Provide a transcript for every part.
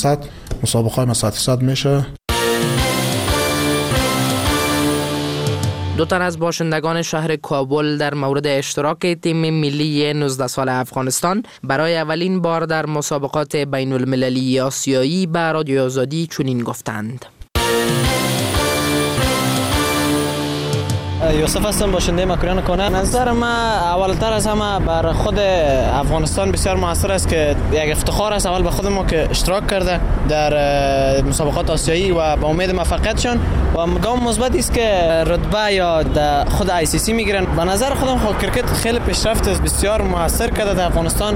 مسابقه مساحت 100 میشه. 2 تن از باشندگان شهر کابل در مورد اشتراک تیم ملی 19 سال افغانستان برای اولین بار در مسابقات بین المللی آسیایی به رادیو آزادی چنین گفتند. یوسف هستم، باشنده مکران کنه. نظر ما اولتر از همه بر خود افغانستان بسیار موثر است که یک افتخار است اول به خود ما که اشتراک کرده در مسابقات آسیایی و با امید موفقیتشان و گام مثبتی است که رتبه یا در خود ICC میگیرن. به نظر خودم خود کرکت خیلی پیشرفت بسیار موثر کرده در افغانستان.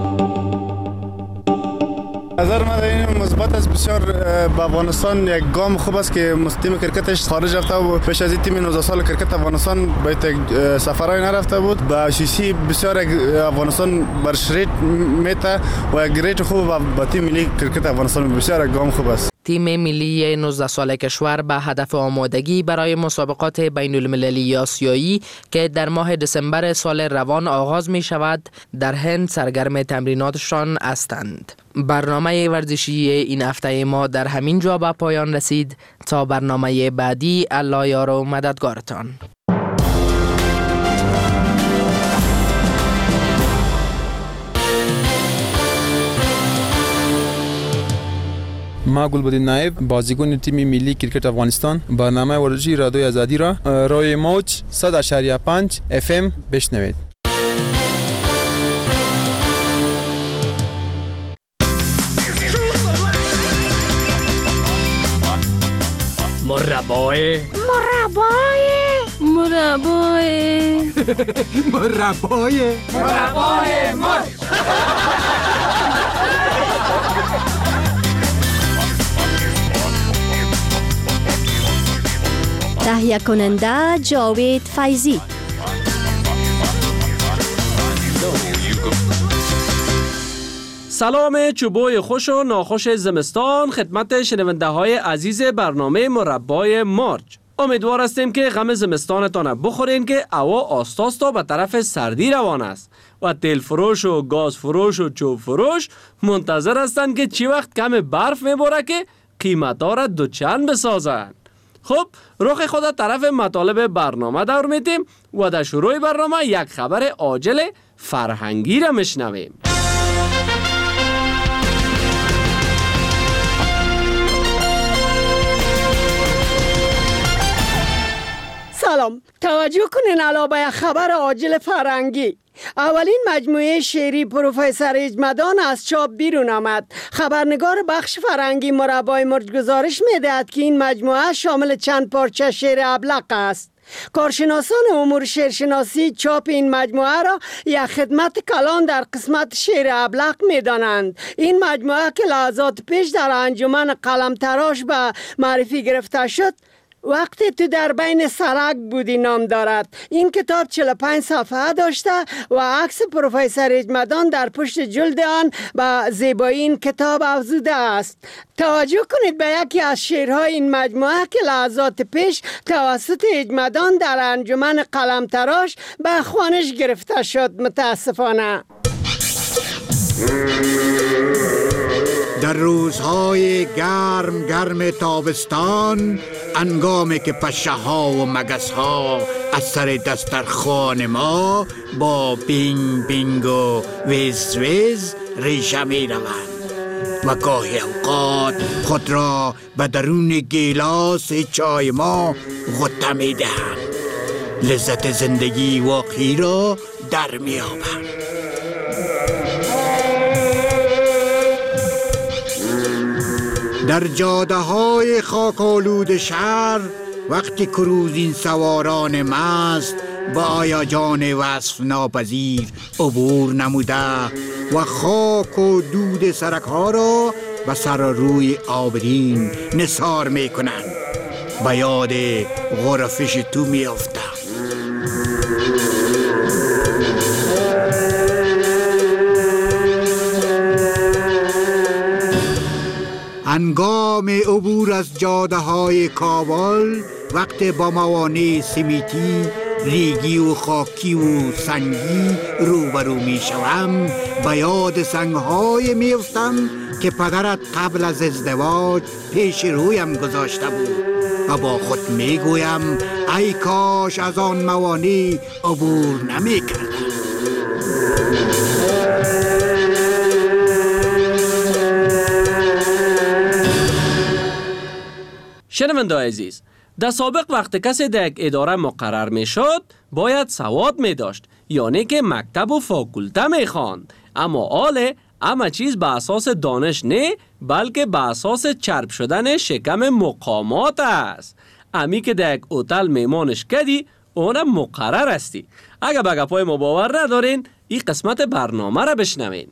نظر من این مثبت است بسیار. به افغانستان یک گام خوب است که تیم کرکتش خارج رفته و پیش از این تیم 19 سال کرکت افغانستان به سفرهای نرفته بود. به ICC بسیار افغانستان برش ریت میته و یک ریت خوب به تیم ملی کرکت افغانستان بسیار یک گام خوب است. تیم ملی 19 ساله کشور به هدف آمادگی برای مسابقات بین المللی آسیایی که در ماه دسامبر سال روان آغاز می شود در هند سرگرم تمریناتشان هستند. برنامه ورزشی این هفته ما در همین جا به پایان رسید. تا برنامه بعدی، الله یار و مددگارتان. ما گلبدین نایب، بازیکن تیم ملی کرکت افغانستان، برنامه ورزشی رادیوی آزادی را روی موج 100.5 FM بشنوید. مربای تهیه کننده جاوید فیضی. سلام چوبوی خوش و ناخوش زمستان خدمت شنونده های عزیز برنامه مربای مارج. امیدوار هستیم که غم زمستانتان بخورین که هوا آستاستا به طرف سردی روان است و تیل فروش و گاز فروش و چوب فروش منتظر هستند که چی وقت کم برف میباره که قیمتا را دوچند بسازند. خب رخ خود طرف مطالب برنامه دور میدیم و در شروع برنامه یک خبر عاجل فرهنگی را میشنویم. سلام، توجه کنین علاوه خبر عاجل فرهنگی. اولین مجموعه شعری پروفسور اجمدان از چاپ بیرون آمد. خبرنگار بخش فرهنگی مربای مرج گزارش می‌دهد که این مجموعه شامل چند پارچه شعر ابلق است. کارشناسان امور شعرشناسی چاپ این مجموعه را یک خدمت کلان در قسمت شعر ابلق می‌دانند. این مجموعه که لحظات پیش در انجمن قلم تراش به معرفی گرفته شد، وقتی تو در بین سرک بودی نام دارد. این کتاب 45 صفحه داشته و عکس پروفسور اجمدان در پشت جلد آن به زیبایی این کتاب افزوده است. توجه کنید به یکی از شعرهای این مجموعه که لحظات پیش توسط اجمدان در انجمن قلم تراش به خوانش گرفته شد. متاسفانه در روزهای گرم تابستان، انگامی که پشه ها و مگس ها از سر دسترخوان ما با بینگ بینگ و ویز ویز ریشه می روند و گاهی اوقات خود را به درون گیلاس چای ما غطه می دهند. لذت زندگی واقعی را در می آورند. در جاده های خاک‌آلود شهر وقتی کروزین سواران مست با هیجان وصف ناپذیر عبور نموده و خاک و دود سرک‌ها را به سر روی آبرین نثار می‌کنند، به یاد غرفش تو می‌افتند. هنگام عبور از جاده های کابل، وقت با موانع سمیتی، ریگی و خاکی و سنگی روبرو می شوم، به یاد سنگ های می افتم که پدرت قبل از ازدواج پیش رویم گذاشته بود و با خود میگویم ای کاش از آن موانع عبور نمی کردم. شنونده عزیز، در سابق وقت کسی در یک اداره مقرر می شد باید سواد می داشت، یعنی که مکتب و فاکولته می خواند. اما حال همه چیز به اساس دانش نه، بلکه به اساس چرب شدن شکم مقامات است. امی که در یک هتل میمانش کردی اونم مقرر استی. اگه به گپای ما باور ندارین این قسمت برنامه را بشنوین.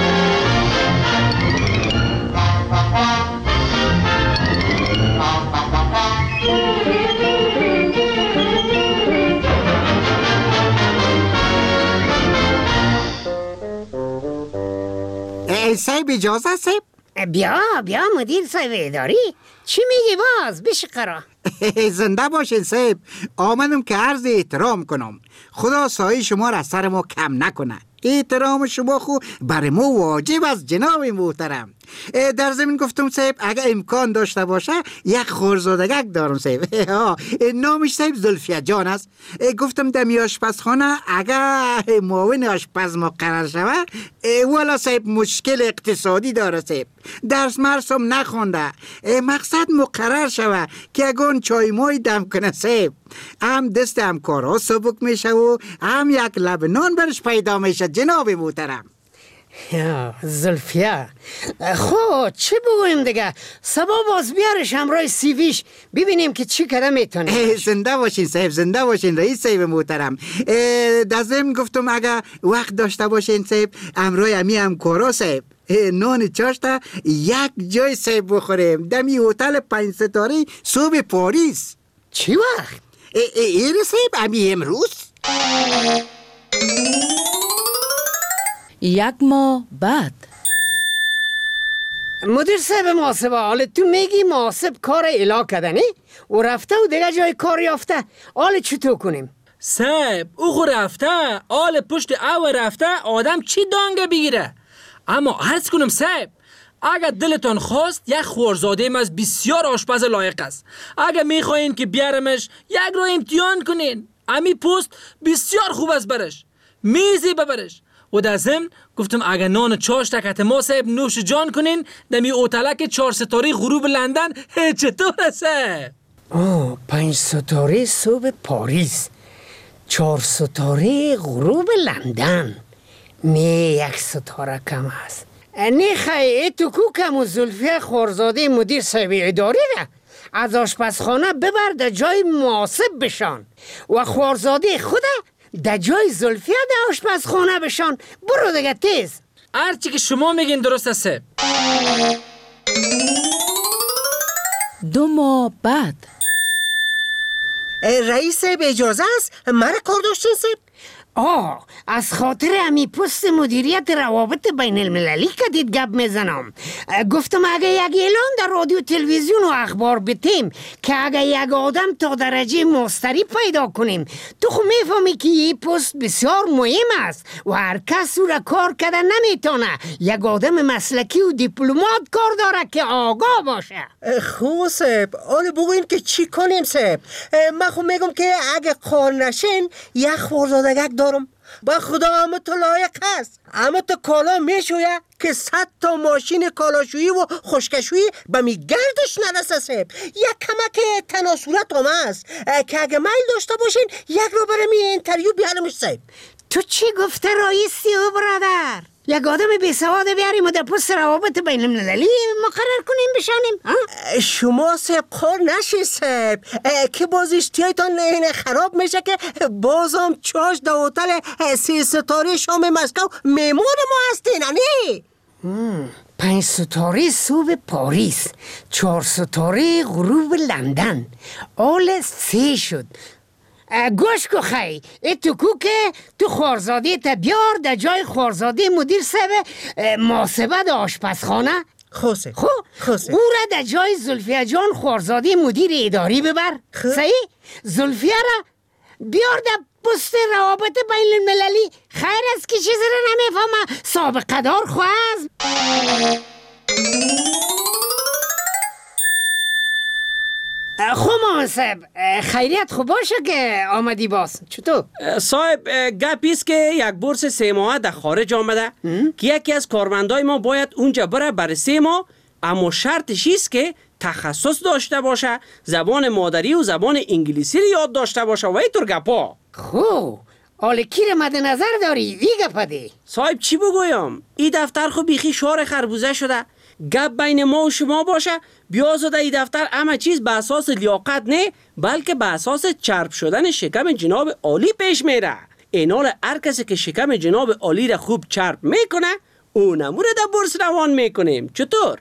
صاحب اجازه صاحب؟ بیا مدیر صاحب اداری، چی میگی باز؟ بشه قرار. زنده باشین صاحب. آمدم که عرض احترام کنم. خدا سایه شما را سر ما کم نکنه. احترام شما خو بر ما واجب از جناب محترم. در زمین گفتم صاحب اگه امکان داشته باشه یک خورزادگک دارم صاحب. نامش صاحب زلفیه جان است. گفتم دمی آشپزخانه اگه معاون آشپز مقرر شوه، والا صاحب مشکل اقتصادی داره صاحب. درس مرسم نخونده، مقصد مقرر شوه که اگه چای مای دم کنه صاحب، هم دست همکارها سبک میشه و هم یک لبنان برش پیدا میشه جناب محترم. زلفیه خب چی بگویم دیگه؟ سبا باز بیارش همراه سیویش ببینیم که چی کده میتونه. زنده باشین صاحب، زنده باشین رئیس صاحب محترم. در ضمن گفتم اگه وقت داشته باشین صاحب همراه امی همکارا صاحب نان چاشته یک جای صاحب بخوریم دمی هتل 5 ستاره صبح پاریس. چی وقت؟ این صاحب امی امروز 1 ماه بعد. مدیر صاحب محاسبه، حالا تو میگی محاسب کار الا کردنی و رفته و دیگه جای کار یافته، حالا چطور کنیم؟ صاحب او خو رفته، حال پشت او رفته آدم چی دانگه بگیره؟ اما عرض کنم صاحب اگر دلتان خواست یک خورزاده از بسیار آشپز لایق است. اگر میخواین که بیارمش یک رو امتحان کنین، امی پست بسیار خوب است برش، میزی ببرش. و در ضمن گفتم اگر نان چاش تکت ما صاحب نوش جان کنین دمی اوتلک 4 ستاره غروب لندن چطور است؟ 5 ستاره صبح پاریس، 4 ستاره غروب لندن. نه 1 ستاره کم است. نه خیلی تو کو کم و زلفیه خورزاده مدیر صاحب اداری را از آشپزخانه ببر در جای مناسب بشان و خورزاده خود در جای زلفیه در آشپزخانه بشان. برو دیگه تیز. هرچی که شما میگین درست است. 2 ماه بعد. رئیس صاحب اجازه است؟ مرا کار داشتین صاحب؟ از خاطر امی پست مدیریت روابط بین المللی کدید گپ میزنم. گفتم اگه یک اعلان در رادیو تلویزیون و اخبار بتیم که اگه یک آدم تا درجه مستری پیدا کنیم، تو خو میفهمی که این پست بسیار مهم است و هر کس او را کار کرده نمیتونه. یک آدم مسلکی و دیپلمات کار داره که آگاه باشه. خوب صاحب، حالا بگوین که چی کنیم صاحب؟ من خو میگم که اگه کار نشین یک خورزادگک دارم، با خدا همه تو لایق هست. همه تو کالا میشویه که 100 تا ماشین کالاشویی و خشکشویی به می گردش نرسه صاحب. یک کمک تناسورت هم هست که اگه میل داشته باشین یک رو برای می انتریو بیارمش صاحب. تو چی گفته رئیسی او برادر؟ یک آدم بی سواد بیاریم و در پست روابط بین المللی مقرر کنیم بشانیم؟ شما صاحب کار نشی صاحب که باز اشتیایتان خراب میشه که بازم چاش در هتل 3 ستاره شام مسکو میمون ما هستین. 5 ستاره صبح پاریس، 4 ستاره غروب لندن، آل 3 شد. گوش کو خی تو کو که تو خورزاده تا بیار در جای خورزاده مدیر صاحب محاسبه در آشپزخانه. خوسه او را در جای زلفیه جان خورزاده مدیر اداری ببر. صحیح؟ زلفیه را بیار در پست روابط بین المللی. خیر است که چیزی را نمیفهمه، سابقه دار خواست. خب مانصب خیریت خوب باشه که آمدی باز. چطور؟ صاحب گپیست که یک بورس 3 ماهه در خارج آمده که یکی از کارمندای ما باید اونجا بره برای 3 ماه، اما شرطش ایست که تخصص داشته باشه، زبان مادری و زبان انگلیسی رو یاد داشته باشه و اینطور گپا. خب حالا کی رو مد نظر داری؟ وی گپا دی. صاحب چی بگویم؟ این دفتر خو بیخی شار خربوزه شده. گپ بین ما و شما باشه، بیازاده این دفتر همه چیز به اساس لیاقت نه بلکه به اساس چرب شدن شکم جناب عالی پیش میره. اینال هر کسی که شکم جناب عالی را خوب چرب میکنه اونمو را در بورس روان میکنیم. چطور؟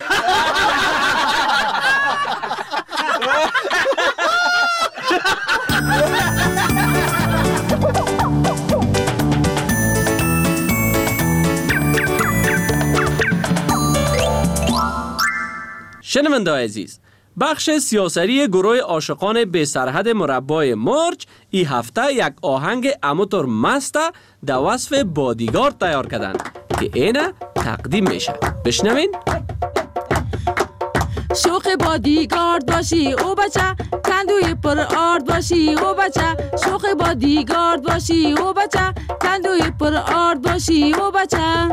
شنونده عزیز، بخش سیاسری گروه عاشقان بی سرحد مربای مرج این هفته یک آهنگ اموتور مسته در وصف بادیگارد تیار کردن که اینه تقدیم میشه. بشنوین. شوخ بادیگارد باشی او بچه، کندوی پر آرد باشی او بچه. شوخ بادیگارد باشی او بچه، کندوی پر آرد باشی او بچه.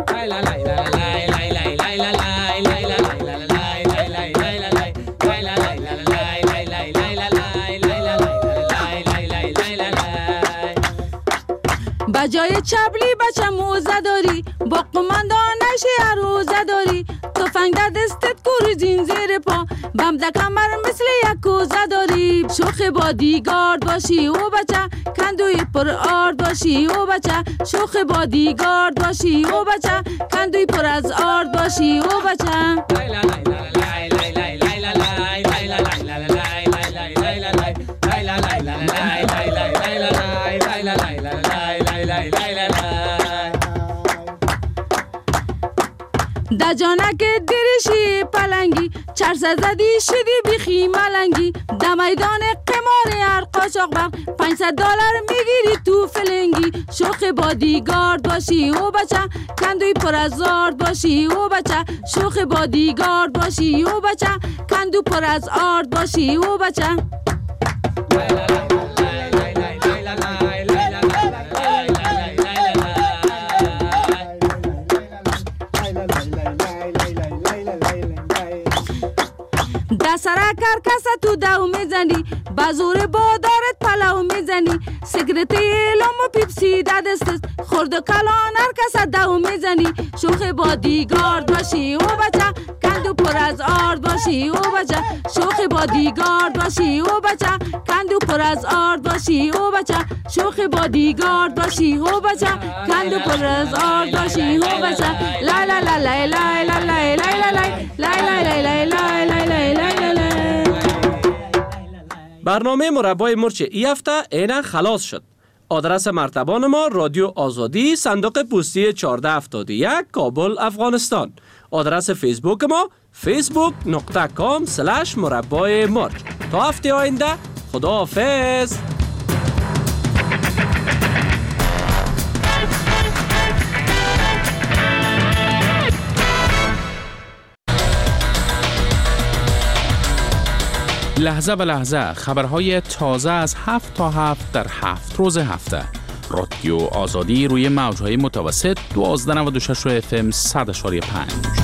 بجای چبلی بچه موزه داری، با قماندانش عروزه داری. تفنگ در دستت کوریزین زیر پا، بم در کمر مثل یک کوزه داری. شوخ بادیگارد باشی او بچه، کندوی پر آرد باشی او بچه. شوخ بادیگارد باشی او بچه، کندوی پر از آرد باشی او بچه. در جانک درشی پلنگی، چرسه زدی شدی بیخی ملنگی. در میدان قمار هر قاچاق بم $500 میگیری تو فلنگی. شوخ بادیگارد باشی او بچه، کندوی پر از آرد باشی او بچه. شوخ بادیگارد باشی او بچه، کندو پر از آرد باشی او بچه. سر کرکس تو دو میزنی، بازور بادارت پلاو میزنی. سیگرت ایلام و پیپسی در دستت، خورد و کلان هر کس دو میزنی. شوخ بادیگارد باشی او بچه، کندو پر از آرد باشی او بچه. شوخ بادیگارد باشی او بچه، کندو پر از آرد باشی او بچه. شوخ بادیگارد باشی او بچه، کندو پر از آرد باشی او بچه. لا لا لا لا لا لا لا لا لا لا لا لا. برنامه مربای مرچ ای هفته اینه خلاص شد. آدرس مرتبان ما رادیو آزادی، صندوق پستی 1471 کابل افغانستان. آدرس فیسبوک ما facebook.com/مربای مرچ. تا هفته آینده خداحافظ. لحظه به لحظه خبرهای تازه از 7 تا 7 در 7 روز هفته. رادیو آزادی روی موجهای متوسط 12.96 FM 100.5.